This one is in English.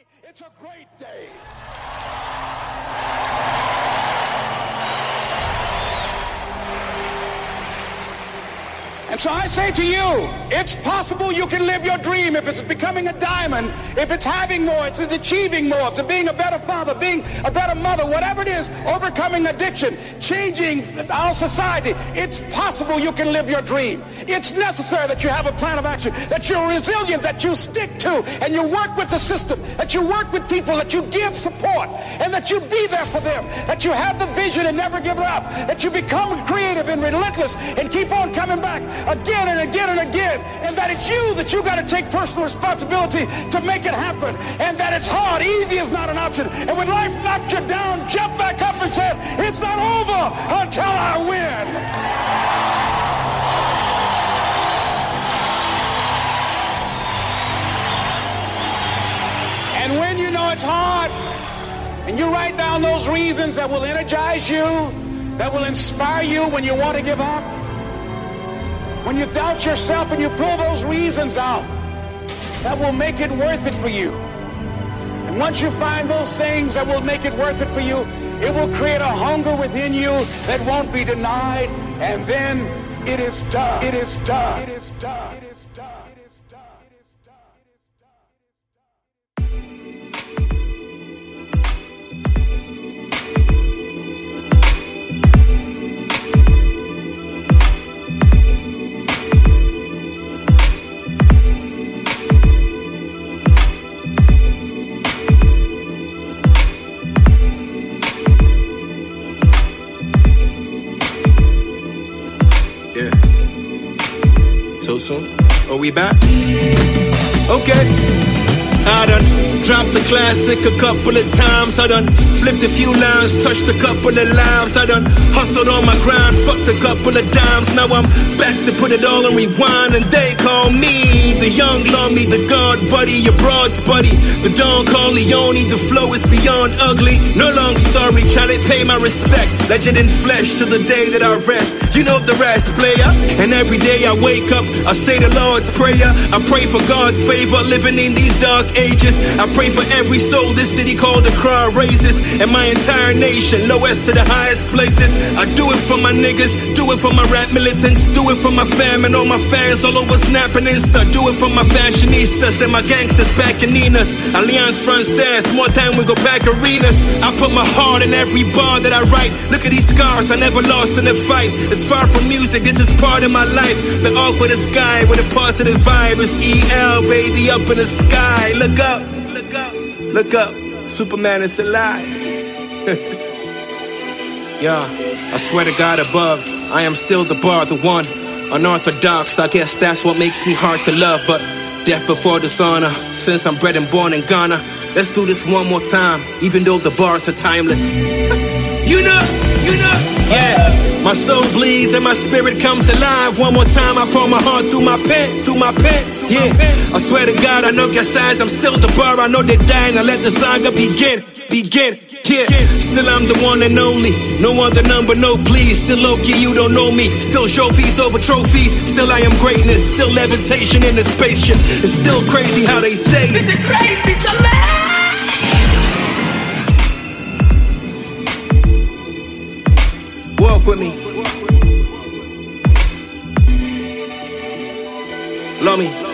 It's a great day. And so I say to you, it's possible you can live your dream if it's becoming a diamond, if it's having more, if it's achieving more, if it's being a better father, being a better mother, whatever it is, overcoming addiction, changing our society. It's possible you can live your dream. It's necessary that you have a plan of action, that you're resilient, that you stick to, and you work with the system, that you work with people, that you give support, and that you be there for them, that you have the vision and never give it up, that you become creative and relentless and keep on coming back again and again and again, and that it's you that you got to take personal responsibility to make it happen, and that it's hard. Easy is not an option. And when life knocks you down, jump back up and say, it's not over until I win. And when you know it's hard, and you write down those reasons that will energize you, that will inspire you when you want to give up, when you doubt yourself and you pull those reasons out, that will make it worth it for you. And once you find those things that will make it worth it for you, it will create a hunger within you that won't be denied. And then it is done. It is done. It is done. It is done. It is done. It is done. So soon? Are we back? Okay. I done dropped the classic a couple of times. I done flipped a few lines, touched a couple of lives. I done hustled on my grind, fucked a couple of dimes. Now I'm back to put it all on rewind, and they call me the young lummy, the God buddy, your broad's buddy, the Don Corleone. The flow is beyond ugly. No long story, Charlie, pay my respect. Legend in flesh to the day that I rest. You know the rest, player. And every day I wake up, I say the Lord's Prayer. I pray for God's favor, living in these dark ages. I pray for every soul this city called the Crown raises, and my entire nation, lowest to the highest places. I do it for my niggas, do it for my rap militants, do it for my fam and all my fans all over Snap and Insta. Do it for my fashionistas and my gangsters back in Ninas. Alliance Francaise, more time we go back arenas. I put my heart in every bar that I write. Look at these scars, I never lost in a fight. It's far from music, this is part of my life. The awkwardest guy with a positive vibe is EL, baby, up in the sky. Look up, look up, look up. Superman is alive. Yeah, I swear to God above, I am still the bar, the one. Unorthodox, I guess that's what makes me hard to love. But death before dishonor, since I'm bred and born in Ghana. Let's do this one more time, even though the bars are timeless. You know, yeah. My soul bleeds and my spirit comes alive. One more time, I pour my heart through my pen, yeah. I swear to God, I know your size, I'm still the bar. I know they're dying, I let the saga begin, yeah. Still I'm the one and only, no other number, no please. Still low-key, you don't know me. Still trophies over trophies. Still I am greatness, still levitation in the spaceship. It's still crazy how they say it. This is crazy, Charlie. Walk with me. Love me.